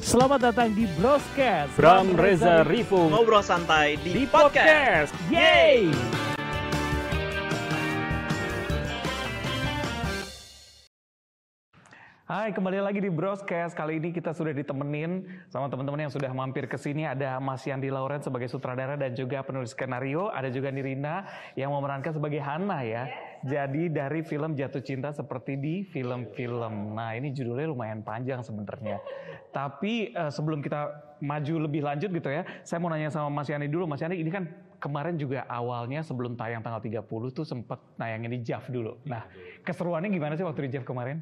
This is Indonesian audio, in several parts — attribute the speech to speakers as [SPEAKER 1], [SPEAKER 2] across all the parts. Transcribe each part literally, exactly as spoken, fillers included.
[SPEAKER 1] Selamat datang di Broscast
[SPEAKER 2] Bram Reza Rivo
[SPEAKER 3] ngobrol santai di,
[SPEAKER 1] di
[SPEAKER 3] podcast.
[SPEAKER 1] podcast. Yeay! Hai, kembali lagi di Broscast. Kali ini kita sudah ditemenin sama teman-teman yang sudah mampir ke sini. Ada Mas Yandi Lauren sebagai sutradara dan juga penulis skenario. Ada juga Nirina yang memerankan sebagai Hana ya. Jadi dari film Jatuh Cinta seperti di film-film. Nah, ini judulnya lumayan panjang sebenarnya. Tapi uh, sebelum kita maju lebih lanjut gitu ya, saya mau nanya sama Mas Yandi dulu. Mas Yandi, ini kan kemarin juga awalnya sebelum tayang tanggal tiga puluh tuh sempat nayangin di J A V dulu. Nah, keseruannya gimana sih waktu di J A V kemarin?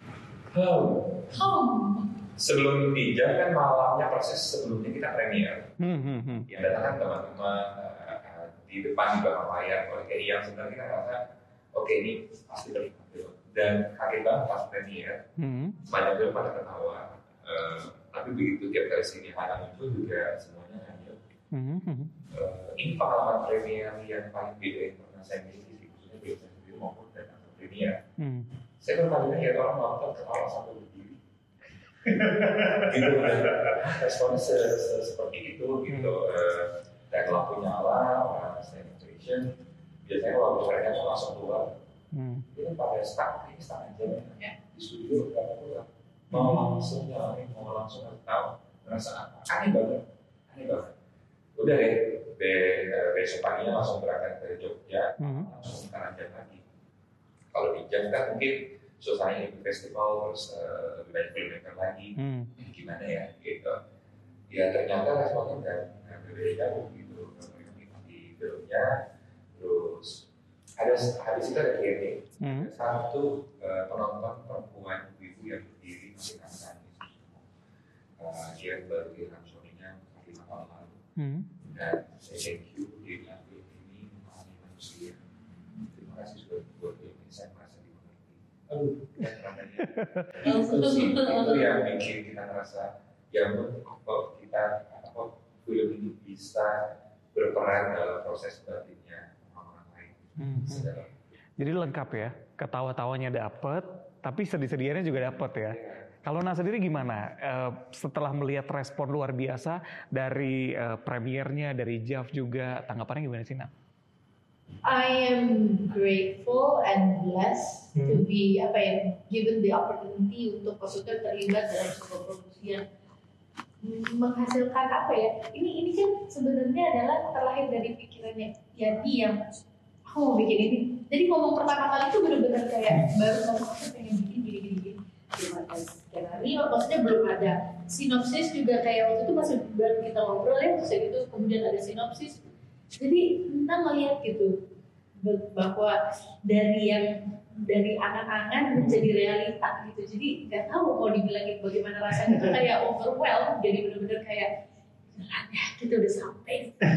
[SPEAKER 4] Home. Home. Sebelum di J A V kan malamnya proses sebelumnya kita premier. Hmm, hmm, hmm. Yang datang kan teman-teman uh, di depan di belakang layar. Kalau kayak yang sebenarnya kita rasa oke okay, ini pasti berhasil. Dan kaget banget pas premier. Hmm. Banyak film pada ketawa. Uh, tapi begitu tiap kali sini Hana muncul juga semuanya hanya. Hmm, hmm. Uh, ini pengalaman premier yang paling beda yang pernah saya miliki. Khususnya biasa sendiri maupun datang ke premier. Hmm. Saya berkali-kali lihat orang nonton ketawa sampai berdiri. Gitu, responnya se -se seperti itu gitu. Uh, dan lampu nyala, orang standing ovation. Biasanya kalau mereka langsung keluar, hmm. itu pada stuck, ini stuck aja ya. Di studio nggak keluar. Mau langsung nyalain, mau langsung nggak tahu merasa apa? Aneh banget, aneh banget. Udah deh, be besok paginya langsung berangkat dari Jogja, hmm. langsung karantina lagi. Kalau di J A V kan mungkin suasananya di festival terus uh, lebih banyak filmmaker lagi, hmm. gimana ya gitu. Ya ternyata responnya nggak nggak berbeda jauh gitu. Di filmnya, terus ada habis itu ada Q and A, hmm. satu uh, penonton perempuan ibu yang berdiri masih nangis, uh, dia baru hilang suaminya lima tahun lalu, hmm. dan saya thank you dia bilang ini mengalami manusia. Terima kasih sudah buat film ini, saya merasa dimengerti. Aduh, itu sih, itu yang bikin kita merasa ya kok kita kok film ini bisa berperan dalam proses batinnya orang lain. Hmm.
[SPEAKER 1] Jadi lengkap ya, ketawa-tawanya dapet, tapi sedih-sedihannya juga dapet ya. Yeah. Kalau Nah sendiri gimana? Uh, setelah melihat respon luar biasa dari uh, premiernya, dari J A V juga, tanggapannya gimana sih Nah?
[SPEAKER 5] I am grateful and blessed hmm. to be apa ya, given the opportunity untuk maksudnya terlibat dalam sebuah produksi yang menghasilkan apa ya? Ini ini kan sebenarnya adalah terlahir dari pikirannya Yandi yang aku mau bikin ini. Jadi ngomong pertama kali itu benar-benar kayak baru ngomong aku pengen bikin gini-gini. Belum ada skenario, maksudnya belum ada sinopsis juga kayak waktu itu masih baru kita ngobrol ya, terus gitu kemudian ada sinopsis. Jadi kita melihat gitu bahwa dari yang dari angan-angan menjadi realita gitu. Jadi nggak tahu mau dibilangin bagaimana rasanya itu kayak overwhelmed. Jadi benar-benar kayak ya kita udah sampai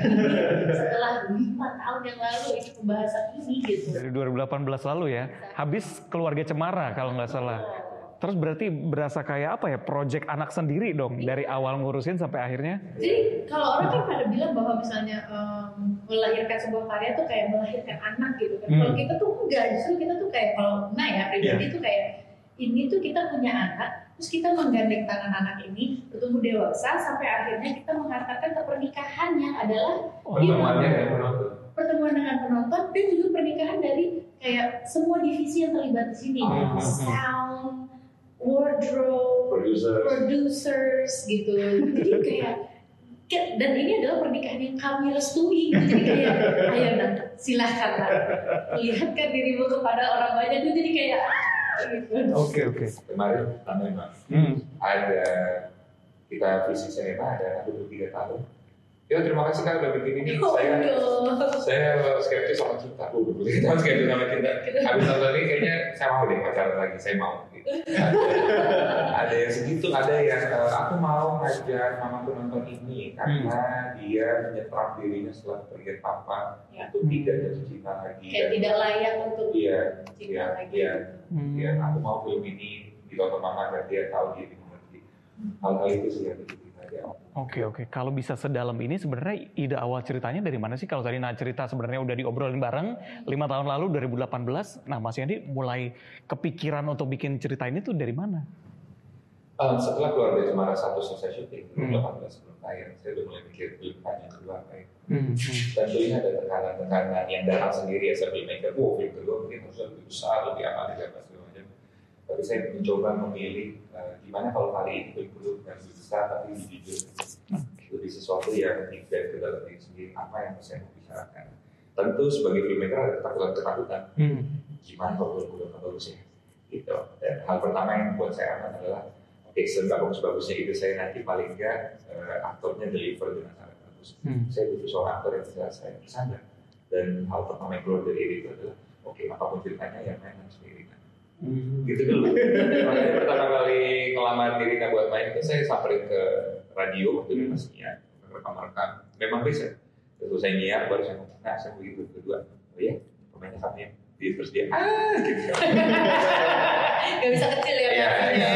[SPEAKER 5] setelah lima tahun yang lalu ini pembahasan ini gitu.
[SPEAKER 1] Dari dua ribu delapan belas lalu ya. Habis Keluarga Cemara kalau nggak salah. Terus berarti berasa kayak apa ya, project anak sendiri dong dari awal ngurusin sampai akhirnya?
[SPEAKER 5] Jadi kalau orang kan pada bilang bahwa misalnya um, melahirkan sebuah karya tuh kayak melahirkan anak gitu kan. Hmm. Kalau kita tuh enggak, justru kita tuh kayak kalau Nah ya pribadi yeah. tuh kayak ini tuh kita punya anak, terus kita menggandeng tangan anak ini bertumbuh dewasa sampai akhirnya kita mengatakan ke pernikahan yang adalah
[SPEAKER 4] oh, pertemuannya dengan penonton.
[SPEAKER 5] Pertemuan dengan penonton dan juga pernikahan dari kayak semua divisi yang terlibat di sini, oh. sound, wardrobe,
[SPEAKER 4] producers.
[SPEAKER 5] producers gitu. Jadi kayak dan ini adalah pernikahan yang kami restui gitu. Jadi kayak ayo Nah silahkan lah lihatkan dirimu kepada orang banyak itu jadi kayak
[SPEAKER 1] Oke oke. Okay.
[SPEAKER 4] Kemarin tambahin Mas, hmm. ada kita visi sinema ada dua puluh tiga tahun. Ya terima kasih kan udah bikin ini. Oh, saya no. saya skeptis sama cinta. Aku dua puluh tiga tahun skeptis sama cinta. Habis nonton ini kayaknya saya mau deh pacaran lagi. Saya mau. Gitu. Ada, ada yang segitu, ada yang uh, aku mau ngajak mamaku nonton ini karena hmm. dia menyetrap dirinya setelah pergi papa ya. Untuk tidak jatuh cinta lagi.
[SPEAKER 5] Kayak tidak layak untuk
[SPEAKER 4] iya,
[SPEAKER 5] cinta
[SPEAKER 4] iya,
[SPEAKER 5] lagi.
[SPEAKER 4] Iya, hmm. iya, aku mau film ini ditonton mama dan dia tahu dia dimengerti. Hal-hal itu sih yang bikin kita aja.
[SPEAKER 1] Oke oke, kalau bisa sedalam ini sebenarnya ide awal ceritanya dari mana sih? Kalau tadi Nah cerita sebenarnya udah diobrolin bareng lima tahun lalu dua ribu delapan belas. Nah Mas Yandi mulai kepikiran untuk bikin cerita ini tuh dari mana?
[SPEAKER 4] Um, setelah Keluarga Cemara satu selesai syuting,
[SPEAKER 1] Hmm.
[SPEAKER 4] delapan belas sebelum tayang, saya udah mulai mikir film panjang kedua apa ya.
[SPEAKER 1] Hmm.
[SPEAKER 4] Tentu ini ada tekanan-tekanan yang datang sendiri ya, saya filmmaker, wow film kedua mungkin harusnya lebih besar, lebih apa, lebih apa segala macam. Tapi saya mencoba memilih uh, gimana kalau kali ini film kedua bukan lebih besar, tapi lebih jujur, lebih sesuatu yang tidak ke dalam diri sendiri, apa yang saya mau bicarakan. Tentu sebagai filmmaker ada ketakutan-ketakutan,
[SPEAKER 1] Hmm.
[SPEAKER 4] gimana kalau film kedua bagus ya, gitu. Dan hal pertama yang buat saya aman adalah oke, sebagus-bagusnya itu saya nanti paling enggak uh, aktornya deliver dengan sangat bagus.
[SPEAKER 1] Hmm.
[SPEAKER 4] Saya butuh seorang aktor yang bisa saya bersandar. Dan hal pertama yang keluar dari diri itu adalah oke, apapun ceritanya yang main harus Nirina.
[SPEAKER 1] Hmm.
[SPEAKER 4] Gitu dulu. Makanya pertama kali ngelamar Nirina buat main itu saya samperin ke radio waktu itu masih nyiar, rekam-rekam. Memang bisa. Terus saya nyiar baru saya ngomong, nah saya begitu kedua. Oh iya, pemainnya satunya. Dia terus dia ah gitu.
[SPEAKER 5] Gak bisa kecil ya.
[SPEAKER 4] Iya, iya.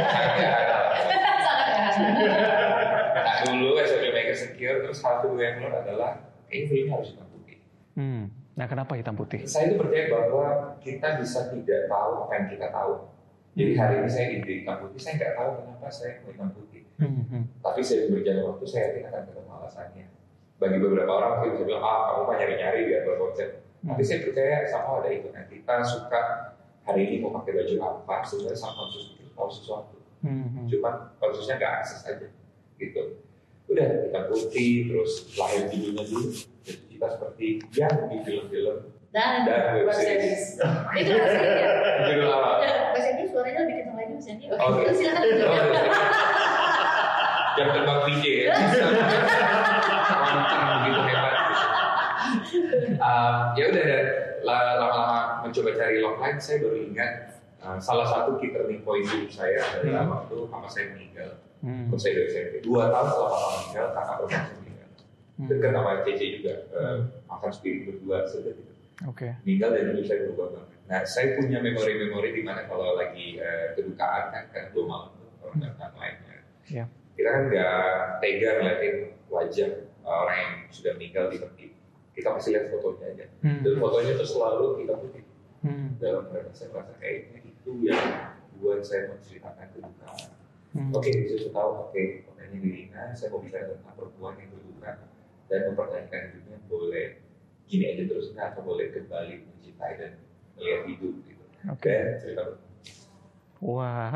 [SPEAKER 4] Nah dulu S M Maker Secure, terus hal kedua yang keluar adalah kayaknya filmnya harus hitam putih.
[SPEAKER 1] Hmm. Nah, kenapa hitam putih?
[SPEAKER 4] Saya itu percaya bahwa kita bisa tidak tahu apa yang kita tahu. Jadi hari ini saya ide hitam putih, saya nggak tahu kenapa saya mau hitam putih.
[SPEAKER 1] Hmm. Hmm.
[SPEAKER 4] Tapi saya berjalan waktu, saya yakin akan ketemu alasannya. Bagi beberapa orang mungkin bisa bilang, ah kamu mah nyari-nyari di atas konsep.
[SPEAKER 1] Hmm.
[SPEAKER 4] Tapi saya percaya sama ada itu. Nah, kita suka hari ini mau pakai baju apa, sebenarnya subconscious itu tahu sesuatu.
[SPEAKER 1] Hmm.
[SPEAKER 4] Cuman konsepnya nggak akses aja, gitu. Udah hitam putih, terus lahir judulnya dulu. Jadi kita seperti yang di film-film
[SPEAKER 5] Dan,
[SPEAKER 4] dan web
[SPEAKER 5] Mas
[SPEAKER 4] series.
[SPEAKER 5] Edi. Itu aslinya.
[SPEAKER 4] Judul apa?
[SPEAKER 5] Mas Edi suaranya lebih kencang lagi Mas Edi. Oke,
[SPEAKER 4] Oke.
[SPEAKER 5] silakan.
[SPEAKER 4] Jam terbang V J ya. Mantap begitu hebat. Uh, ya udah dan lama-lama mencoba cari logline, saya baru ingat uh, salah satu key turning point hidup saya adalah
[SPEAKER 1] Hmm.
[SPEAKER 4] waktu mama saya meninggal.
[SPEAKER 1] Hmm.
[SPEAKER 4] Waktu saya dari S M P. Dua tahun setelah mama meninggal, kakak perempuan saya meninggal.
[SPEAKER 1] Hmm.
[SPEAKER 4] Dekat sama Cece juga, uh, makan spirit berdua sudah gitu.
[SPEAKER 1] Oke.
[SPEAKER 4] Meninggal dan hidup saya berubah banget. Nah, saya punya memori-memori di mana kalau lagi uh, kedukaan kan, kan dua malam tuh orang datang lainnya.
[SPEAKER 1] Iya.
[SPEAKER 4] Kita kan nggak tega ngeliatin wajah uh, orang yang sudah meninggal di tepi. Kita pasti lihat fotonya aja.
[SPEAKER 1] Hmm.
[SPEAKER 4] Dan fotonya itu selalu kita putih.
[SPEAKER 1] Hmm.
[SPEAKER 4] Dalam mereka saya merasa kayaknya itu yang buat saya menceritakan kedukaan.
[SPEAKER 1] Hmm.
[SPEAKER 4] Oke, saya sudah tahu. Oke, fotonya Nirina. Saya mau bicara tentang perempuan yang berduka dan mempertanyakan hidupnya boleh gini aja terus nggak atau boleh kembali mencintai dan melihat hidup gitu.
[SPEAKER 1] Oke.
[SPEAKER 4] Dan cerita.
[SPEAKER 1] Wah,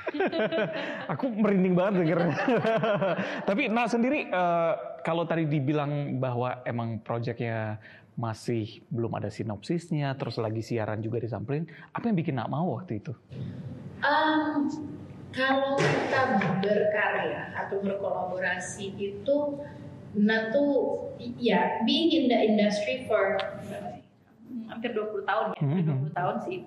[SPEAKER 1] aku merinding banget dengernya. Tapi Nah sendiri uh, kalau tadi dibilang bahwa emang proyeknya masih belum ada sinopsisnya, terus lagi siaran juga disampling, apa yang bikin Nak mau waktu itu?
[SPEAKER 5] Um, kalau kita berkarya atau berkolaborasi itu, nah tuh ya being in the industry for hampir dua puluh tahun ya, hampir dua puluh tahun sih.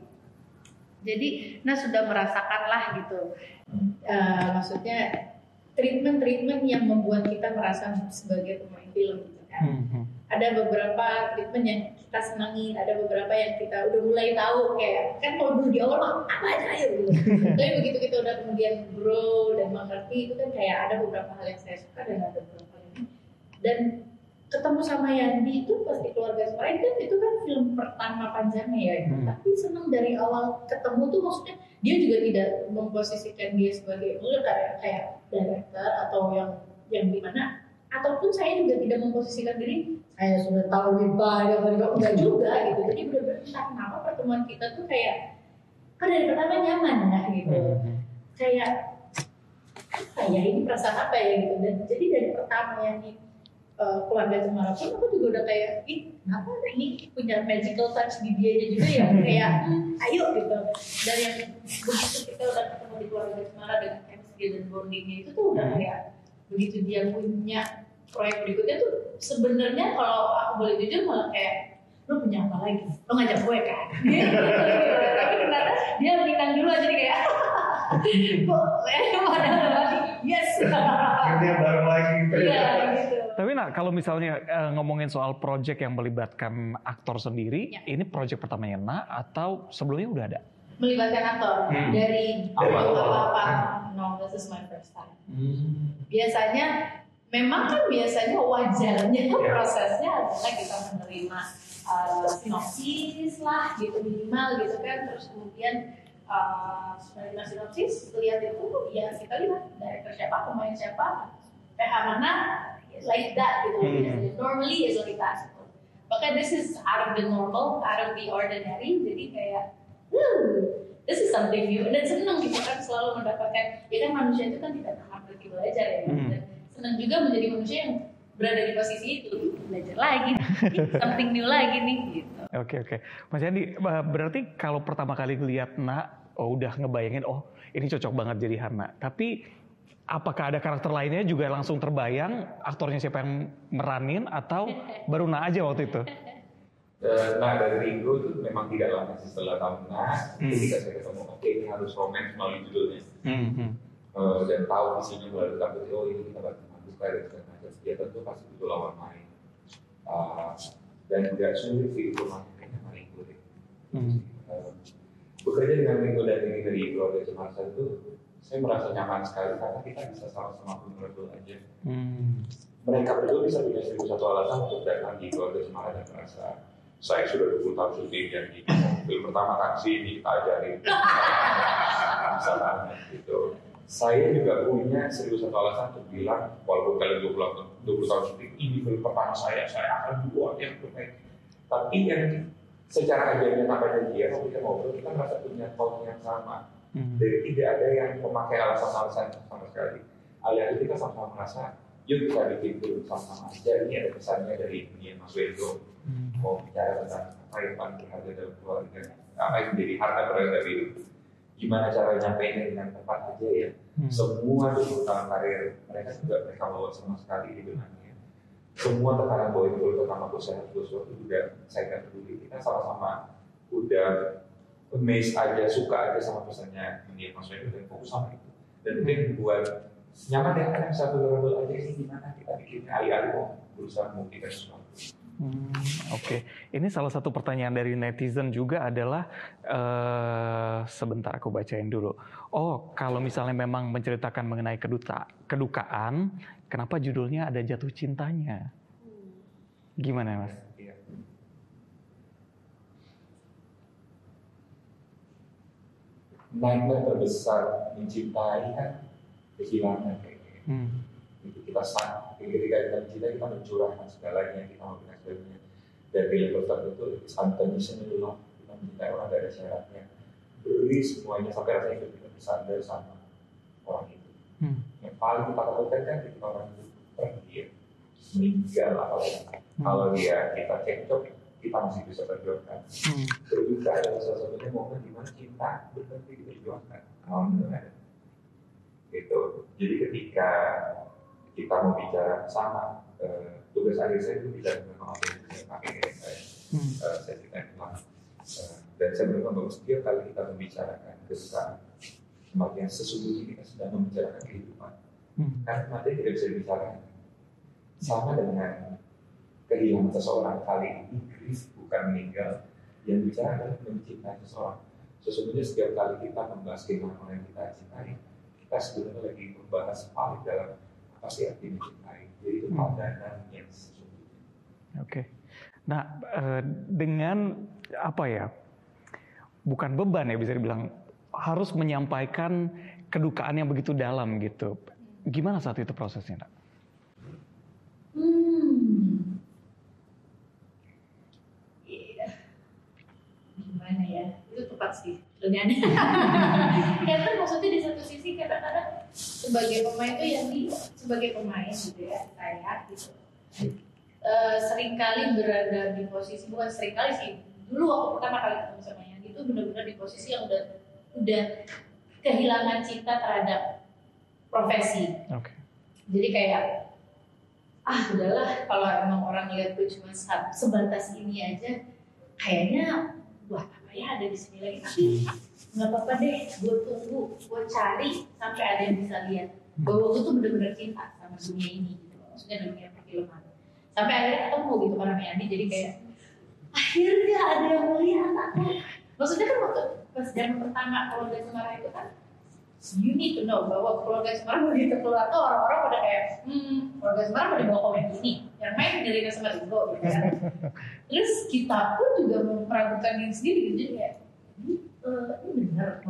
[SPEAKER 5] Jadi Nah sudah merasakan lah gitu, uh, maksudnya treatment-treatment yang membuat kita merasa sebagai pemain film gitu kan.
[SPEAKER 1] Hmm.
[SPEAKER 5] Ada beberapa treatment yang kita senangi, ada beberapa yang kita udah mulai tahu kayak kan kalau dulu di awal mah apa aja ayo gitu. Tapi begitu kita udah kemudian grow dan mengerti itu kan kayak ada beberapa hal yang saya suka dan ada beberapa hal yang dan ketemu sama Yandi itu pasti Keluarga Cemara kan itu kan film pertama panjangnya ya,
[SPEAKER 1] Hmm.
[SPEAKER 5] tapi seneng dari awal ketemu tuh maksudnya dia juga tidak memposisikan dia sebagai mungkin kayak kayak director atau yang yang gimana, ataupun saya juga tidak memposisikan diri saya sudah tahu lebih banyak dari kamu enggak juga gitu. Jadi benar-benar entah kenapa pertemuan kita tuh kayak kan dari pertama nyaman ya gitu,
[SPEAKER 1] Hmm.
[SPEAKER 5] kayak apa ya ini perasaan apa ya gitu. Dan jadi dari pertama yang di uh, Keluarga Cemara pun aku juga udah kayak ih apa ini punya magical touch di dianya juga ya kayak hmm, ayo gitu. Dan yang begitu kita udah ketemu di Keluarga Cemara dengan chemistry dan bondingnya itu tuh udah kayak begitu dia punya proyek berikutnya tuh sebenarnya kalau aku boleh jujur malah kayak lo punya apa lagi? Lo ngajak gue kan? Tapi ternyata dia bintang dulu aja kayak kok eh mana lagi? Yes.
[SPEAKER 4] Kerja bareng lagi.
[SPEAKER 5] Iya gitu.
[SPEAKER 1] Tapi Nak, kalau misalnya uh, ngomongin soal project yang melibatkan aktor sendiri,
[SPEAKER 5] Ya.
[SPEAKER 1] ini project pertamanya Nak atau sebelumnya udah ada?
[SPEAKER 5] Melibatkan aktor
[SPEAKER 1] Hmm.
[SPEAKER 5] dari
[SPEAKER 4] Awal.
[SPEAKER 5] apa-apa. No, this is my first time. Biasanya memang kan biasanya wajarnya prosesnya adalah kita menerima uh, sinopsis lah gitu minimal gitu kan, terus kemudian uh, sinopsis, lihat itu, ya kita lihat director siapa, pemain siapa, P H mana, like that gitu. Hmm. Normally is like that. Maka this is out of the normal, out of the ordinary, jadi kayak, hmm, this is something new. Dan senang kita kan selalu mendapatkan, ya kan manusia itu kan tidak pernah berhenti belajar ya. Hmm. Dan senang juga menjadi manusia yang berada di posisi itu, belajar lagi, something new lagi nih gitu.
[SPEAKER 1] Oke oke, Mas Yandi, berarti kalau pertama kali ngeliat Nak, oh udah ngebayangin, oh ini cocok banget jadi Hana. Tapi apakah ada karakter lainnya juga langsung terbayang, aktornya siapa yang meranin atau baru Nak aja waktu itu?
[SPEAKER 4] Nah dari Ringo itu memang tidak lama setelah tahun Nah, hmm. ketika saya ketemu, oke okay, ini harus romance melalui judulnya. Hmm. Uh, dan tahu visinya melalui takut, oh ini kita bakal masuk karir dan macam dia tentu pasti butuh lawan main. Uh, dan tidak sulit sih itu makanya sama Ringo deh. Hmm. Uh, bekerja dengan Ringo dan ini dari Keluarga Cemara itu saya merasa nyaman sekali karena kita bisa sama-sama vulnerable aja. Hmm. Mereka berdua bisa punya seribu satu alasan untuk datang di Keluarga Cemara dan merasa saya sudah dua puluh tahun syuting dan di film pertama taksi ini kita ajarin. Misalnya gitu. Saya juga punya seribu satu alasan untuk bilang walaupun kalian dua puluh tahun syuting ini film pertama saya, saya akan buat yang terbaik. Tapi yang secara ajarnya namanya dia, kalau kita ngobrol kita merasa punya tone yang sama. Hmm. Jadi tidak ada yang memakai alasan-alasan sama sekali. Alih-alih kita sama-sama merasa, yuk kita bikin film sama-sama aja. Ini ada pesannya dari dunia Mas Wendo. Hmm. Mau bicara tentang apa yang paling berharga dalam keluarga, apa yang menjadi harta berharga dari hidup. Gimana cara nyampeinnya dengan tepat aja ya. Hmm. Semua dua puluh tahun karir mereka juga mereka bawa sama sekali di benangnya. Semua tekanan bahwa itu pertama saya harus sesuatu juga saya nggak peduli. Kita sama-sama udah amazed aja, suka aja sama pesannya dunia Mas Wendo dan fokus sama itu. Dan itu yang membuat nyaman ya, kan bisa berbeda aja ini gimana kita bikinnya alih-alih mau berusaha membuktikan sesuatu.
[SPEAKER 1] Hmm, Oke, okay. Ini salah satu pertanyaan dari netizen juga adalah uh, sebentar aku bacain dulu. Oh, kalau misalnya memang menceritakan mengenai keduta, kedukaan, kenapa judulnya ada jatuh cintanya? Gimana Mas?
[SPEAKER 4] Nightmare terbesar mencintai kan kehilangan kayaknya. Hmm. Itu kita sang, ketika kita mencinta kita mencurahkan segalanya, kita memberikan segalanya. Dan di level tertentu itu unconditional love, kita mencintai orang dari syaratnya, beri semuanya sampai rasanya hidup kita bersandar sama orang itu. Hmm. Yang paling kita takutkan kan ketika orang itu pergi, meninggal apalagi. Hmm. Kalau dia kita cekcok, kita masih bisa berjuangkan. Hmm. Berduka adalah salah satunya momen di mana cinta berhenti diperjuangkan. Kalau tidak ada, gitu. Jadi ketika kita mau bicara sama, uh, tugas akhir saya itu bicara dengan orang yang saya pakai kayak saya, hmm. uh, saya cerita ulang. Uh, dan saya berkata bahwa setiap kali kita membicarakan kesukaan, kematian sesungguhnya kita sedang membicarakan kehidupan. Hmm. Karena kematian tidak bisa dibicarakan. Sama dengan kehilangan seseorang, kali ini grief bukan meninggal, yang bicara adalah mencintai seseorang. Sesungguhnya setiap kali kita membahas kehilangan orang yang kita cintai, kita sebenarnya lagi membahas paling dalam apa sih arti mencintai. Jadi itu padanan yang sesungguhnya.
[SPEAKER 1] Oke. Nah, dengan apa ya? Bukan beban ya bisa dibilang, harus menyampaikan kedukaan yang begitu dalam gitu. Gimana saat itu prosesnya, Nak?
[SPEAKER 5] Hmm. Yeah. Gimana ya? Itu tepat sih. Pertanyaannya. Karena maksudnya di satu sisi kadang-kadang sebagai pemain itu yang di sebagai pemain gitu ya, saya gitu. Uh, seringkali berada di posisi, bukan seringkali sih. Dulu waktu pertama kali ketemu sama Yandi itu benar-benar di posisi yang udah udah kehilangan cinta terhadap profesi. Okay. Jadi kayak ah udahlah, kalau emang orang lihat gue cuma sebatas ini aja, kayaknya buat apa ya ada di sini lagi. Tapi nggak apa-apa deh, gue tunggu, gue cari sampai ada yang bisa lihat bahwa gue tuh bener-bener cinta sama dunia ini, gitu. Maksudnya dunia perfilman. Sampai akhirnya ketemu gitu kan sama Yandi, jadi kayak akhirnya ada yang melihat aku. Maksudnya kan waktu pas zaman pertama Keluarga Cemara itu kan, you need to know bahwa Keluarga Cemara begitu keluar tuh orang-orang pada kayak, hmm, Keluarga Cemara mau dibawa komen gini, yang main Nirina sama Ringo gitu kan. Terus kita pun juga meragukan diri sendiri gitu, jadi kayak, ini, uh, ini benar mau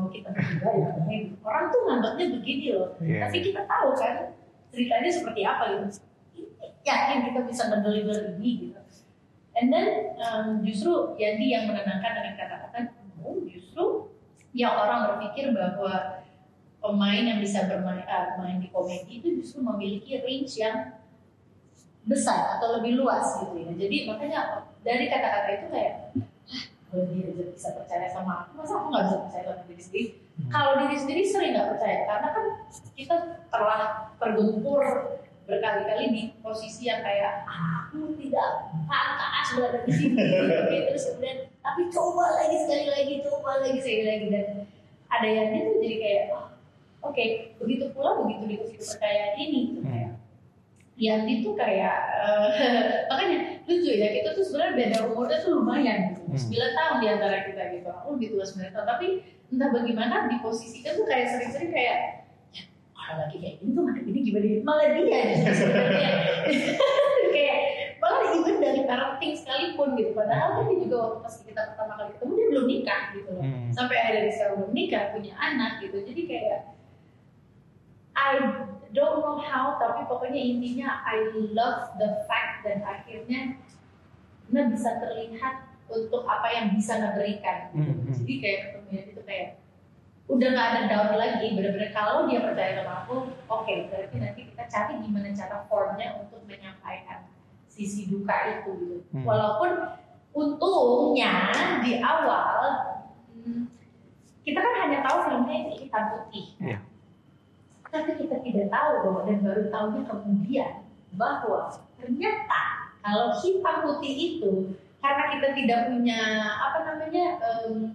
[SPEAKER 5] kita berdua ya, orang tuh nganggapnya begini loh, yeah. Tapi kita tahu kan ceritanya seperti apa gitu, yakin kita bisa ngedeliver ini gitu. And then um, justru Yandi yang menenangkan dengan kata-kata, oh justru yang orang berpikir bahwa pemain yang bisa bermain uh, main di komedi itu justru memiliki range yang besar atau lebih luas gitu ya. Jadi makanya dari kata-kata itu kayak, ah, kalau dia bisa percaya sama aku, masa aku nggak bisa percaya sama diri sendiri? Hmm. Kalau diri sendiri sering nggak percaya, karena kan kita telah tergempur berkali-kali di posisi yang kayak aku tidak pantas berada di sini, terus kemudian tapi coba lagi sekali lagi, coba lagi sekali lagi, dan ada yang itu jadi kayak, oh, oke, okay. Begitu pula begitu dikasih kepercayaan ini, tuh hmm. kayak yang itu kayak uh, makanya lucu ya, kita tuh sebenarnya beda umurnya tuh lumayan gitu, sembilan tahun di antara kita gitu, aku lebih tua sembilan tahun, tapi entah bagaimana di posisi itu tuh kayak sering-sering kayak kalau lagi kayak gini tuh malah ini gimana, malah dia sebenarnya kayak malah even dari parenting sekalipun gitu, padahal kan dia juga waktu pas kita pertama kali ketemu dia belum nikah gitu loh, hmm. sampai akhirnya sekarang belum nikah, punya anak gitu, jadi kayak I don't know how, tapi pokoknya intinya I love the fact dan akhirnya Nah bisa terlihat untuk apa yang bisa ngeberikan gitu. hmm. Jadi kayak ketemunya itu kayak udah gak ada doubt lagi, bener-bener kalau dia percaya sama aku, oke, okay, berarti nanti kita cari gimana cara formnya untuk menyampaikan sisi duka itu gitu. Hmm. Walaupun untungnya di awal hmm, kita kan hanya tahu filmnya itu hitam putih, yeah. Tapi kita tidak tahu bahwa, dan baru tahunya kemudian bahwa ternyata kalau hitam putih itu karena kita tidak punya apa namanya um,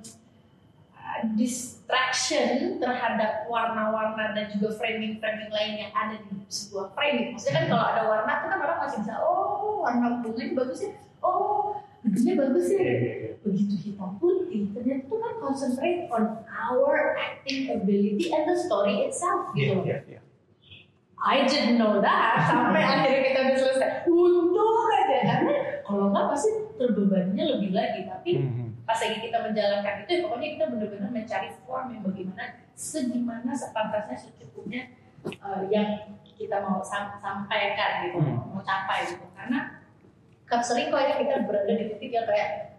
[SPEAKER 5] distraction terhadap warna-warna dan juga framing-framing lain yang ada di sebuah frame. Maksudnya kan kalau ada warna itu kan orang masih bisa, oh warna bunga ini bagus ya, oh begini bagus ya. Begitu hitam putih, ternyata itu kan concentrate on our acting ability and the story itself gitu. Yeah, yeah, yeah. I didn't know that sampai akhirnya kita udah selesai. Untung aja, karena kalau nggak pasti terbebaninya lebih lagi. Tapi mm-hmm. pas lagi kita menjalankan itu, ya pokoknya kita benar-benar mencari form yang bagaimana, segimana sepantasnya, secukupnya uh, yang kita mau sam- sampaikan gitu, mm. mau capai gitu. Karena kan sering kok ya kita berada di titik yang kayak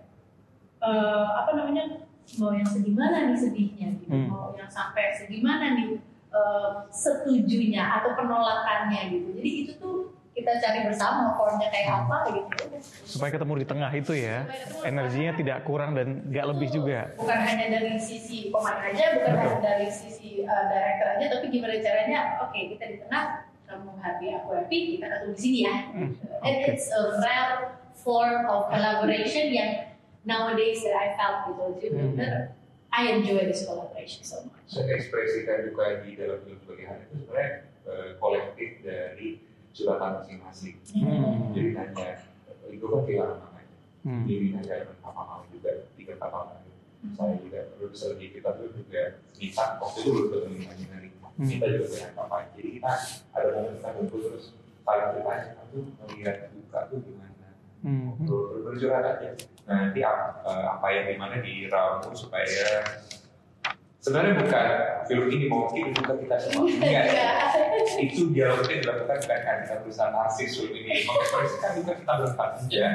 [SPEAKER 5] uh, apa namanya, mau yang segimana nih sedihnya gitu, mm. mau yang sampai segimana nih uh, setujunya atau penolakannya gitu. Jadi itu tuh kita cari bersama formnya kayak apa gitu.
[SPEAKER 1] Supaya ketemu di tengah itu ya, energinya tidak kurang dan nggak lebih juga.
[SPEAKER 5] Bukan hanya dari sisi pemain aja, bukan hanya dari sisi uh, director aja, tapi gimana caranya, oke okay, kita di tengah, kamu happy, aku happy, kita ketemu di sini ya. Hmm, okay. And it's a rare form of collaboration yang nowadays that I felt gitu. Jadi hmm. benar, I enjoy this collaboration so much.
[SPEAKER 4] So, ekspresikan juga di dalam film sebagai hal itu sebenarnya uh, kolektif dari curhatan masing-masing. Hmm. Jadi hanya itu kan kehilangan namanya. Hmm. Jadi hanya papa kami juga tiga papa kami. Hmm. Saya juga produser di kita tuh juga minta waktu itu belum ketemu imaginary. Hmm. Kita juga dengan papa. Jadi kita ada momen kita kumpul terus saling bertanya, aku melihat buka tuh gimana. Hmm. Bercurhat aja. Nah nanti apa yang gimana diramu supaya sebenarnya bukan film ini mau mungkin bukan kita semua. Enggak. Itu dialognya dilakukan bukan karena kita berusaha narsis film ini. Mengekspresikan juga kita berempat aja.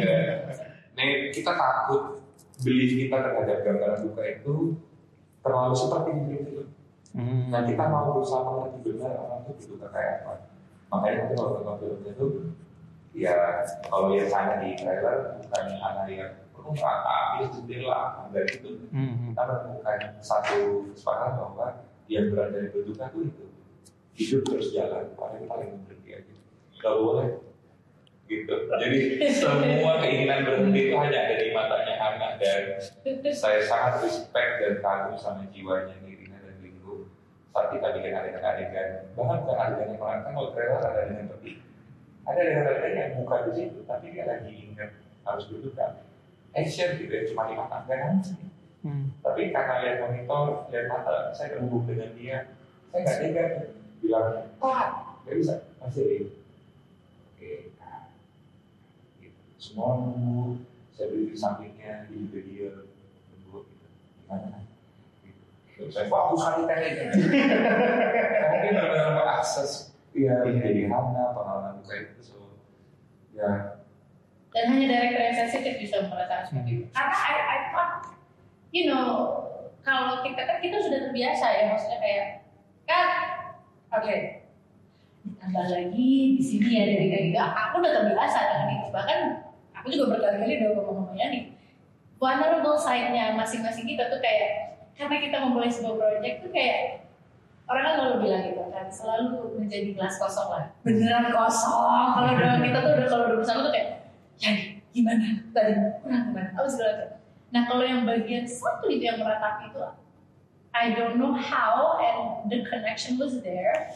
[SPEAKER 4] Nih kita takut belief kita terhadap gambaran buka itu terlalu seperti di film-film. Hmm. Nah kita mau berusaha mengerti benar orang itu berduka kayak apa. Makanya nanti kalau nonton filmnya itu ya kalau lihat sana di trailer bukan anak yang penuh rata, dia jendela dan itu. Hmm. Kita menemukan satu sepakat bahwa yang berada di berduka itu itu hidup terus jalan, paling paling berhenti aja. Kalau boleh gitu. Jadi semua keinginan berhenti itu hanya ada di matanya anak, dan saya sangat respect dan kagum sama jiwanya Nirina dan Ringo saat kita bikin adegan-adegan, bahkan bukan adegan yang merancang, kalau trailer ada adegan lebih, ada adegan-adegan yang buka di situ, tapi dia lagi ingat harus berduka, action gitu ya, cuma lima tangga kan. Hmm. Tapi karena lihat monitor, lihat mata, saya terhubung dengan dia, saya nggak tega bilang, wah, nggak bisa, masih ada. Oke, nah, gitu. Semua nunggu, saya berdiri di sampingnya, dia juga dia nunggu, gitu. Gimana? Gitu. Saya wah aku sekali teh gitu. Karena dia benar-benar mengakses ya jadi Hana pengalaman kayak itu. So, ya.
[SPEAKER 5] Dan hanya director yang sensitif bisa merasakan seperti itu. Karena I, I thought, you know, kalau kita kan kita sudah terbiasa ya, maksudnya kayak kan, oke, okay, ditambah lagi di sini ya dari kayak gitu. Aku udah terbiasa dengan itu. Bahkan aku juga berkali-kali udah ngomong-ngomongnya nih. Vulnerable side-nya masing-masing kita tuh kayak karena kita memulai sebuah proyek tuh kayak orang kan selalu bilang gitu kan, selalu menjadi gelas kosong lah, beneran kosong. Kalau udah kita tuh udah kalau udah bersama tuh kayak, ya gimana tadi kurang gimana, apa segala macam. Nah kalau yang bagian satu itu yang meratapi itu, I don't know how and the connection was there.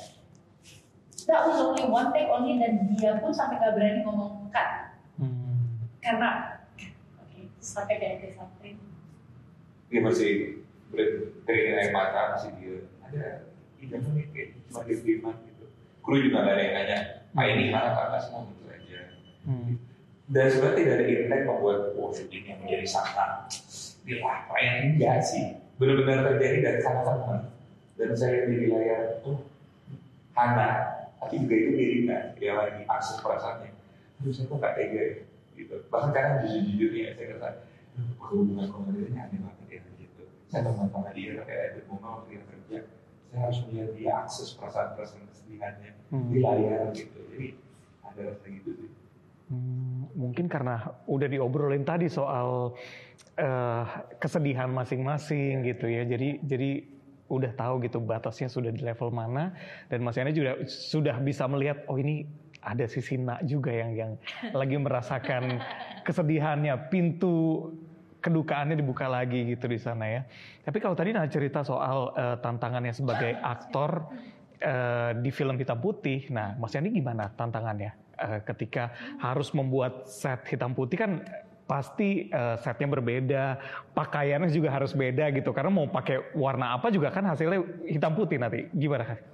[SPEAKER 5] That was only one take only dan dia pun sampai gak berani ngomong cut, hmm. karena oke okay, sampai kayak kayak sampai.
[SPEAKER 4] Dia masih beriring air mata masih dia ada tiga menit kayak cuma di lima gitu. Kru juga nggak ada yang nanya, ah ini mana kakak semua gitu aja. Hmm. Dan sebenarnya tidak ada intent membuat oh syuting yang menjadi sangat dilapa yang enggak sih. Benar-benar terjadi dari sana-sana. Dan saya di layar tuh Hana, tapi juga itu Nirina dia lagi akses perasaannya. Aduh saya kok nggak tega ya, gitu. Bahkan kadang jujur-jujurnya saya kata, hubungan komunikasinya aneh banget ya gitu. Saya teman sama dia kayak ada bunga dia kerja, saya harus melihat dia akses perasaan-perasaan kesedihannya hmm. di layar gitu. Jadi ada rasa gitu sih.
[SPEAKER 1] Hmm, mungkin karena udah diobrolin tadi soal uh, kesedihan masing-masing gitu ya. Jadi jadi udah tahu gitu batasnya sudah di level mana dan Mas Yani juga sudah bisa melihat oh ini ada sisi Nak juga yang yang lagi merasakan kesedihannya, pintu kedukaannya dibuka lagi gitu di sana ya. Tapi kalau tadi Nak cerita soal uh, tantangannya sebagai aktor uh, di film hitam putih, nah Mas Yani gimana tantangannya uh, ketika harus membuat set hitam putih kan? Pasti uh, setnya berbeda, pakaiannya juga harus beda gitu. Karena mau pakai warna apa juga kan hasilnya hitam putih nanti. Gimana kan?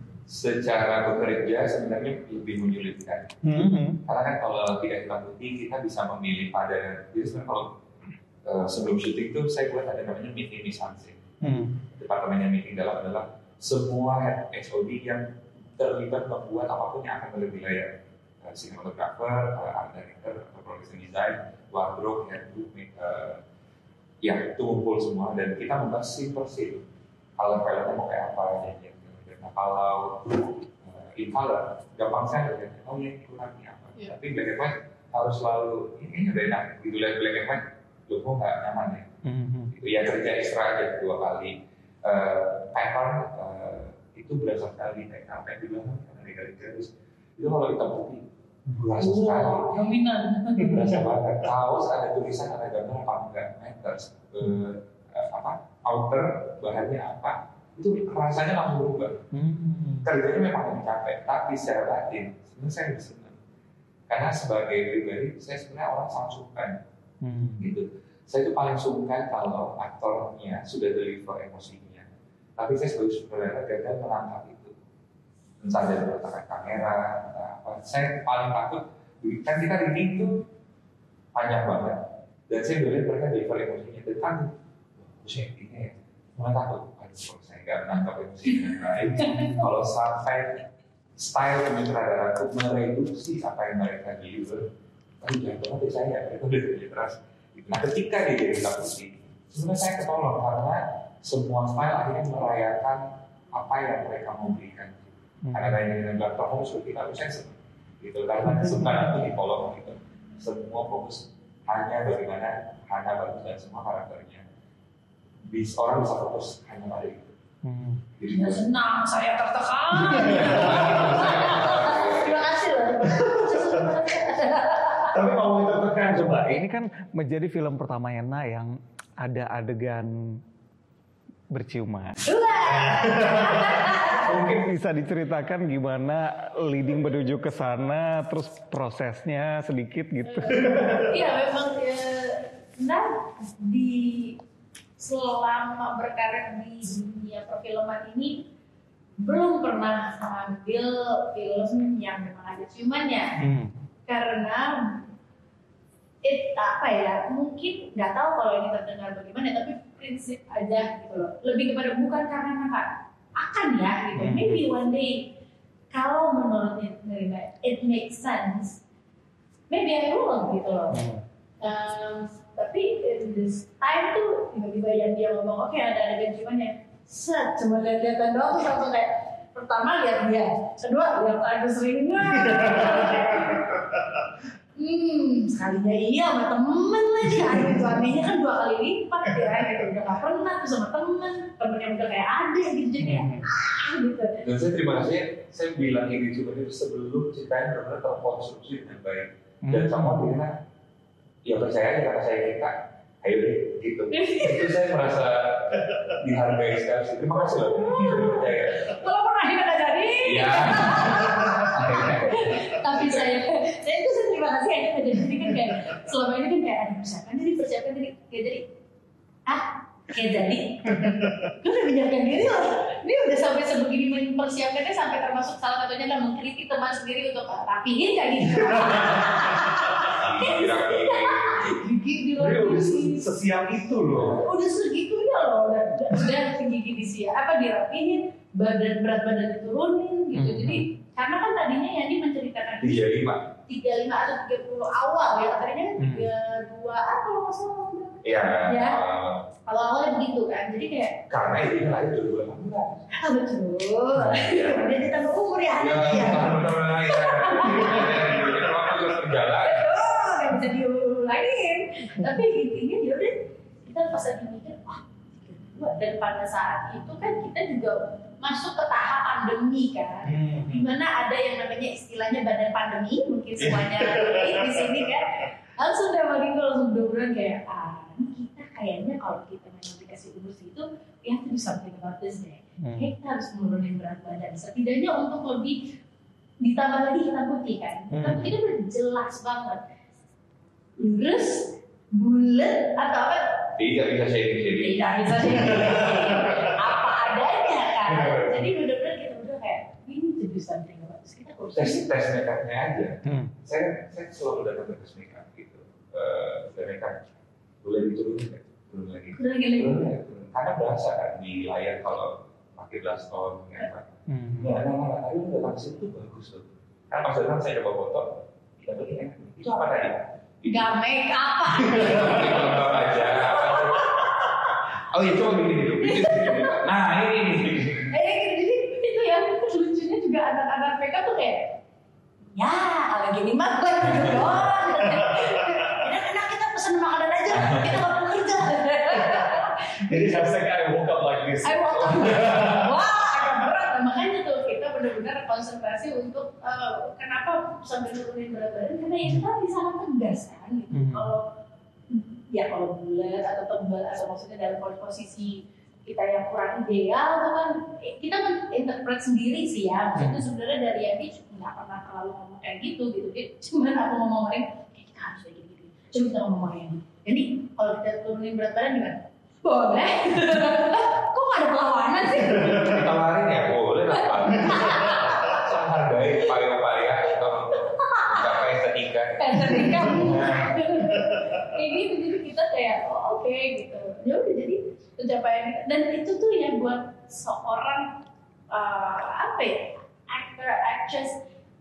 [SPEAKER 4] Secara bekerja sebenarnya lebih menyulitkan. Mm-hmm. Karena kan kalau tidak hitam putih kita bisa memilih pada. Jadi sebenarnya kalau uh, sebelum syuting itu saya buat ada namanya meeting mise-en-scène. Mm. Departemen yang meeting dalam adalah semua head H O D yang terlibat membuat apapun yang akan lebih layar. Uh, cinematographer, uh, art director, atau production design, wardrobe, headbook, uh, ya itu kumpul semua dan kita membahas scene per scene. Kalau filmnya mau kayak apa, ya, ya. Nah kalau uh, in color, gampang saya lihat, oh ya kurangnya apa. Yeah. Tapi black and white harus selalu, ini udah enak, gitu lihat black and white, loh kok nggak nyaman ya. Mm-hmm. Gitu, ya kerja ekstra aja dua kali. Uh, pattern uh, itu berasa sekali, kayak apa yang dibilang karena dari terus. Itu kalau hitam putih berasa oh, sekali,
[SPEAKER 5] dominan,
[SPEAKER 4] berasa banget. Kaos ada tulisan ada gambar apa enggak meters, uh, apa outer bahannya apa, itu rasanya langsung berubah. Hmm. Kerjanya memang lebih capek, tapi secara batin sebenarnya saya lebih senang. Karena sebagai pribadi saya sebenarnya orang sangat sungkan, hmm. gitu. Saya itu paling sungkan kalau aktornya sudah deliver emosinya, tapi saya sebagai sutradara gagal menangkap itu. Entah dari letakkan kamera, entah apa. Saya paling takut, kan kita reading itu panjang banget. Dan saya melihat mereka deliver emosinya. Dan kan, saya ini ya, mulai takut. Aduh, kalau saya nggak menangkap emosinya baik. Kalau sampai style penyutradara itu mereduksi apa yang mereka deliver, aduh jangan banget ya saya, mereka udah kerja keras. Nah ketika dia jadi hitam putih, sebenarnya saya ketolong karena semua style akhirnya merayakan apa yang mereka mau berikan. Hmm. Karena dari yang bilang perform seperti itu saya senang gitu, karena kesukaan itu ditolong gitu. Semua fokus hanya bagaimana Hana bagus dan semua karakternya. Bis, orang bisa fokus hanya pada itu. Hmm. Jadi
[SPEAKER 5] ya, senang, saya tertekan. Terima kasih loh.
[SPEAKER 1] Tapi kalau tertekan coba, ini kan menjadi film pertama Yana yang ada adegan berciuman. Mungkin bisa diceritakan gimana leading menuju ke sana, terus prosesnya sedikit gitu.
[SPEAKER 5] Iya memang ya, nah di selama berkarir di dunia perfilman ini belum pernah mengambil film yang memang ada ciumannya, hmm. karena it, apa ya mungkin nggak tahu kalau ini terdengar bagaimana, tapi prinsip aja gitu loh. Lebih kepada bukan karena kakak akan ya gitu.
[SPEAKER 1] Hmm.
[SPEAKER 5] Maybe one day kalau menurut Nirina it makes sense, maybe I will gitu loh.
[SPEAKER 1] Hmm.
[SPEAKER 5] Um, tapi in this time tuh tiba-tiba yang dia ngomong oke okay, ada adegan cuman ya set cuma lihat-lihatan doang terus langsung kayak pertama lihat dia, kedua lihat Agus Ringa. Hmm, sekalinya iya sama temen lagi, akhirnya itu anehnya kan dua kali lipat ya gitu, udah gak pernah tuh sama temen, temen yang udah kayak ada gitu, jadi kayak ah gitu.
[SPEAKER 4] Dan saya terima kasih, saya bilang ini cuma itu sebelum ceritanya benar-benar terkonstruksi dengan baik. Dan sama dengan ya percaya aja kata saya kita, ayo deh gitu. Itu saya merasa dihargai sekali. Terima kasih loh, percaya.
[SPEAKER 5] Kalau pernah akhirnya gak jadi.
[SPEAKER 4] Iya.
[SPEAKER 5] Tapi saya, saya itu saya terima kasih aja gak jadi kan kayak selama ini kan kayak ada persiapan jadi persiapan jadi kayak jadi ah kayak jadi. Gue udah menyiapkan diri loh. Ini udah sampai sebegini mempersiapkannya sampai termasuk salah satunya adalah mengkritik teman sendiri untuk rapihin kayak gitu. Gigi dirapihin.
[SPEAKER 4] Sesiap itu loh.
[SPEAKER 5] Udah segitunya loh, udah udah gigi disiap apa dirapihin, badan berat badan diturunin gitu.
[SPEAKER 1] Hmm.
[SPEAKER 5] Jadi karena kan tadinya Yani menceritakan
[SPEAKER 4] Tiga lima.
[SPEAKER 5] tiga puluh lima atau tiga puluh awal ya, katanya kan tiga puluh dua ah kalau nggak salah.
[SPEAKER 4] Iya.
[SPEAKER 5] Ya.
[SPEAKER 4] uh,
[SPEAKER 5] Kalau awalnya begitu kan, jadi kayak
[SPEAKER 4] Karena itu lahir dua ribu delapan belas.
[SPEAKER 5] ah betul.
[SPEAKER 4] Iya.
[SPEAKER 5] Udah ditambah umur ya
[SPEAKER 4] Ya,
[SPEAKER 5] anak ya.
[SPEAKER 4] teman-teman ya. Waktu terus berjalan.
[SPEAKER 5] Betul, nggak bisa diulangin. Tapi intinya ya udah kita pas lagi mikir, wah tiga puluh dua dan pada saat itu kan kita juga masuk ke tahap pandemi kan,
[SPEAKER 1] Hmm.
[SPEAKER 5] dimana ada yang namanya istilahnya badan pandemi, mungkin semuanya ngerti di sini kan, langsung deh bagi gue langsung bener-bener kayak ah ini kita kayaknya kalau kita memang dikasih umur segitu, ya to do something about this deh,
[SPEAKER 1] Hmm.
[SPEAKER 5] kayak kita harus menurunin berat badan, setidaknya untuk lebih ditambah lagi kita putih kan, kita
[SPEAKER 1] Hmm.
[SPEAKER 5] putih kan udah jelas banget, lurus, bulat atau apa?
[SPEAKER 4] Tidak bisa sharing-sharing.
[SPEAKER 5] Tidak bisa sih. Apa adanya kan. Jadi benar-benar kita udah kayak we need to do something about this. Kita harus
[SPEAKER 4] Tes tes makeupnya aja.
[SPEAKER 1] Hmm.
[SPEAKER 4] Saya saya selalu datang ke tes makeup gitu. Eh, tes makeup boleh diturunin nggak? Turun lagi.
[SPEAKER 5] Turun lagi lagi.
[SPEAKER 4] Turun lagi. Turun. Karena berasa kan di layar kalau pakai blush on kayak
[SPEAKER 1] Hmm.
[SPEAKER 4] nggak ada malah. Tapi udah datang situ bagus tuh. Karena pas datang saya coba foto, kita tuh enak. Itu apa tadi?
[SPEAKER 5] Gak make up.
[SPEAKER 4] Nonton aja. Oh iya coba bikin itu. Bikin, bikin. Nah ini ini.
[SPEAKER 5] Eh jadi itu yang lucunya juga anak-anak mereka tuh kayak ya kalau gini mah gue duduk doang. Enak-enak kita pesen makanan aja, kita nggak perlu kerja.
[SPEAKER 4] Jadi hashtag I woke up like this.
[SPEAKER 5] I walk up. Wah agak berat, nah, makanya tuh kita benar-benar konsentrasi untuk uh, kenapa sampai nurunin berat badan karena ya kita bisa sangat tegas kan gitu.
[SPEAKER 1] Hmm.
[SPEAKER 5] Kalau ya kalau bulat atau tebal atau maksudnya dalam posisi kita yang kurang ideal itu kan eh, kita menginterpret sendiri sih ya, maksudnya sebenarnya dari Yandi nggak pernah terlalu ngomong kayak gitu gitu, dia cuman aku ngomongin kayak kita harus kayak gini gini, coba kita ngomong sama Yandi, jadi kalau kita turunin berat badan gimana? Boleh. Kok nggak ada perlawanan sih?
[SPEAKER 4] Ditawarin ya boleh lah Pak. Saya hargai upaya-upaya untuk mencapai estetika.
[SPEAKER 5] Estetika. Kayak gitu, jadi kita kayak oh oke okay, gitu. Ya udah jadi pencapaian kita. Dan itu tuh yang buat seorang uh, apa ya actor actress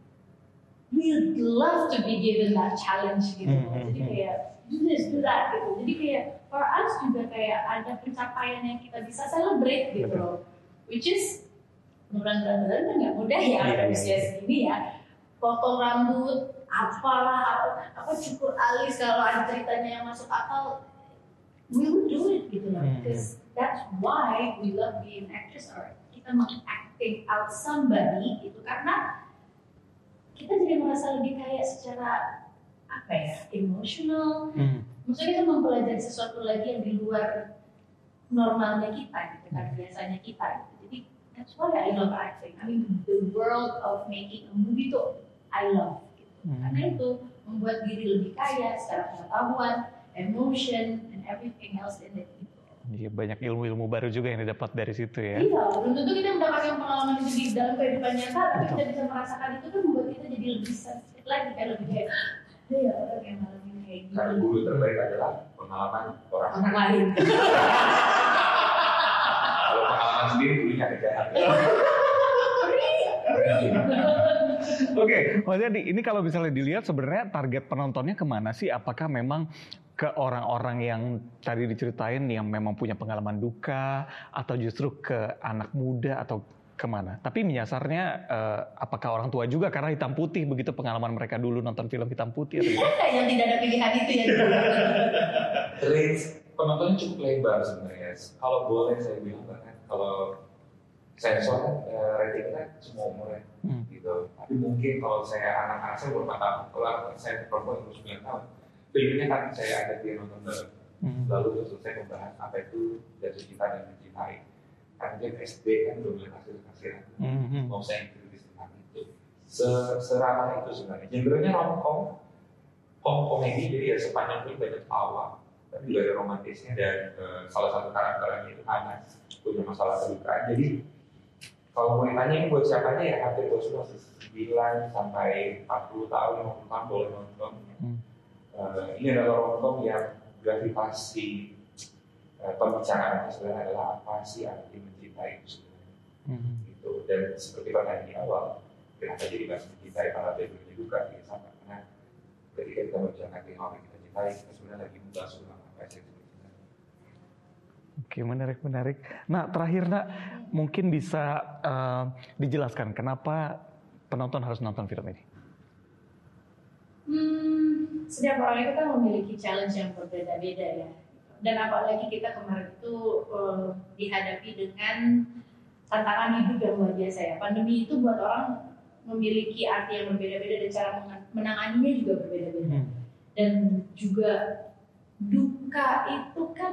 [SPEAKER 5] we love to be given that challenge gitu.
[SPEAKER 1] Hmm,
[SPEAKER 5] Jadi
[SPEAKER 1] hmm,
[SPEAKER 5] kayak do this do that gitu. Jadi kayak for us juga kayak ada pencapaian yang kita bisa celebrate gitu
[SPEAKER 1] Betul.
[SPEAKER 5] loh. Which is beneran-beneran kan nggak mudah ya
[SPEAKER 1] Iya, iya,
[SPEAKER 5] usia
[SPEAKER 1] iya.
[SPEAKER 5] segini ya. Potong rambut, apalah, apa, apa cukur alis kalau ada ceritanya yang masuk akal, we would do it gitu loh.
[SPEAKER 1] Hmm.
[SPEAKER 5] Because that's why we love being actress or kita meng-acting out somebody itu karena kita jadi merasa lebih kaya secara apa ya, emotional.
[SPEAKER 1] Hmm.
[SPEAKER 5] Maksudnya kita mempelajari sesuatu lagi yang di luar normalnya kita gitu kan, biasanya kita gitu. Jadi that's why I love acting. I mean the world of making a movie tuh I love gitu.
[SPEAKER 1] Hmm.
[SPEAKER 5] Karena itu membuat diri lebih kaya secara pengetahuan, emotion, and everything else in it gitu.
[SPEAKER 1] Iya, banyak ilmu-ilmu baru juga yang didapat dari situ ya.
[SPEAKER 5] Iya, belum tentu kita mendapatkan pengalaman itu di dalam kehidupan nyata, tapi kita bisa merasakan itu kan membuat kita jadi lebih sensitif lagi kan, lebih kayak ada ya orang yang ngalamin kayak
[SPEAKER 4] Karena
[SPEAKER 5] gitu.
[SPEAKER 4] guru terbaik adalah pengalaman orang,
[SPEAKER 5] orang lain.
[SPEAKER 4] Kalau pengalaman sendiri dulunya ada jahat.
[SPEAKER 1] Oke, maksudnya di, ini kalau misalnya dilihat sebenarnya target penontonnya kemana sih? Apakah memang ke orang-orang yang tadi diceritain yang memang punya pengalaman duka, atau justru ke anak muda, atau kemana? Tapi menyasarnya eh, apakah orang tua juga karena hitam putih begitu pengalaman mereka dulu nonton film hitam putih? Atau gitu?
[SPEAKER 5] Yang tidak ada pilihan itu ya.
[SPEAKER 4] Range penontonnya cukup lebar sebenarnya. Kalau boleh saya bilang bahkan kalau sensor kan uh, ratingnya kan semua umur ya, hmm. gitu. Tapi mungkin kalau saya anak-anak saya berapa tahun, kalau anak saya perempuan umur sembilan tahun, filmnya kan saya ada dia nonton bareng. Hmm. Lalu terus saya membahas apa itu jatuh cinta dan mencintai. Karena dia S D kan belum lihat hasil-hasilnya. Hmm. Mau saya kritis tentang itu. Seramah itu sebenarnya. Genrenya rom-com, kom-komedi, jadi ya sepanjang film banyak tawa. Tapi juga ada romantisnya dan uh, salah satu karakternya itu Hana punya masalah kedukaan. Jadi kalau mau ditanya ini buat siapa aja ya hampir buat semua sembilan sampai empat puluh tahun, lima puluh tahun boleh nonton. Hmm. Uh, ini adalah rom-com yang gravitasi uh, pembicaraannya sebenarnya adalah apa sih arti mencintai itu sebenarnya. Hmm. Gitu. Dan seperti pertanyaan di awal, kenapa jadi bahas mencintai para baiknya juga ya sama karena ketika kita membicarakan dengan orang yang kita cintai, kita sebenarnya lagi membahas ulang apa sih itu.
[SPEAKER 1] Oke, menarik, menarik. Nah, terakhir nak, mungkin bisa uh, dijelaskan kenapa penonton harus nonton film ini?
[SPEAKER 5] Hmm, setiap orang itu kan memiliki challenge yang berbeda-beda ya. Dan apalagi kita kemarin itu uh, dihadapi dengan tantangan hidup yang luar biasa ya. Pandemi itu buat orang memiliki arti yang berbeda-beda dan cara menanganinya juga berbeda-beda. Hmm. Dan juga duka itu kan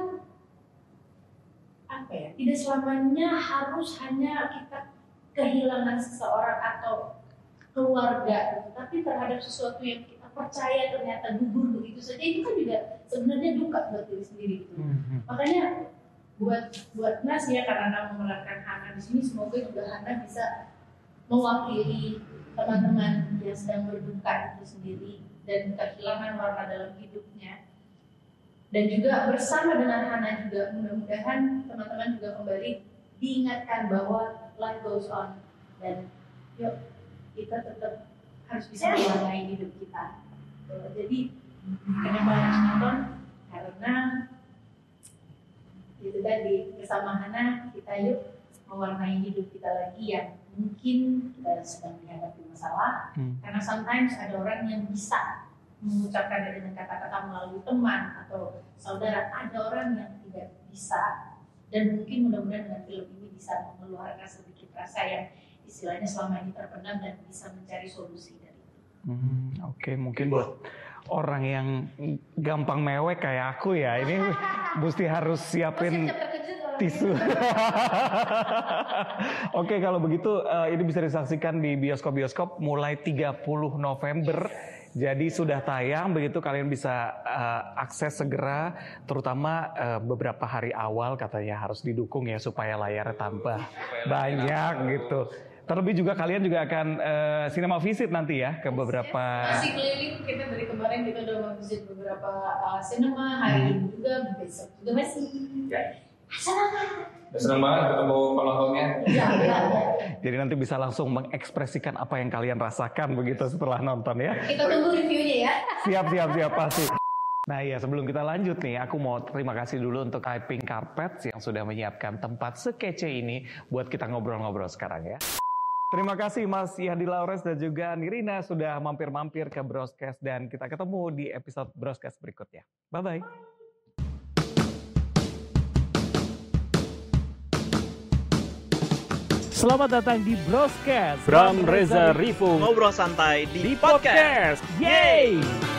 [SPEAKER 5] apa ya, tidak selamanya harus hanya kita kehilangan seseorang atau keluarga, tapi terhadap sesuatu yang kita percaya ternyata gugur begitu saja, itu kan juga sebenarnya duka buat diri sendiri gitu. Mm-hmm. Makanya buat buat Nas ya, karena memerankan Hana di sini, semoga juga Hana bisa mewakili teman-teman yang sedang berduka itu sendiri dan kehilangan warna dalam hidupnya. Dan juga bersama dengan Hana juga mudah-mudahan teman-teman juga kembali diingatkan bahwa life goes on dan yuk kita tetap harus bisa mewarnai hidup kita. Jadi kenapa nonton? Karena itu tadi bersama Hana kita yuk mewarnai hidup kita lagi yang mungkin kita sedang menghadapi masalah. Hmm. Karena sometimes ada orang yang bisa mengucapkan dengan kata-kata melalui teman atau saudara, ada orang yang tidak bisa, dan mungkin mudah-mudahan dengan film ini bisa mengeluarkan sedikit rasa yang istilahnya selama ini terpendam dan bisa mencari solusi dari itu.
[SPEAKER 1] Hmm, Oke, okay. Mungkin buat orang yang gampang mewek kayak aku ya, ini mesti harus siapin tisu. Oke, okay, kalau begitu uh, ini bisa disaksikan di bioskop-bioskop mulai tiga puluh November. Jadi sudah tayang, begitu kalian bisa uh, akses segera, terutama uh, beberapa hari awal katanya harus didukung ya supaya layarnya tambah banyak gitu. Terlebih juga kalian juga akan uh, cinema visit nanti ya ke beberapa.
[SPEAKER 5] Masih keliling, kita dari kemarin kita udah mau visit beberapa uh, cinema, hari ini hmm. juga, besok juga masih. Ya. Selamat.
[SPEAKER 4] Senang banget ketemu penontonnya.
[SPEAKER 5] Ya, ya, ya.
[SPEAKER 1] Jadi nanti bisa langsung mengekspresikan apa yang kalian rasakan begitu setelah nonton ya.
[SPEAKER 5] Kita tunggu reviewnya ya.
[SPEAKER 1] Siap, siap, siap pasti. Nah ya, sebelum kita lanjut nih, aku mau terima kasih dulu untuk Pink Carpet yang sudah menyiapkan tempat sekece ini buat kita ngobrol-ngobrol sekarang ya. Terima kasih Mas Yadi Laures dan juga Nirina sudah mampir-mampir ke Broscast, dan kita ketemu di episode Broscast berikutnya. Bye-bye. Selamat datang di Broscast.
[SPEAKER 2] Bram Reza Rifu ngobrol santai di, di podcast.
[SPEAKER 1] Yeay!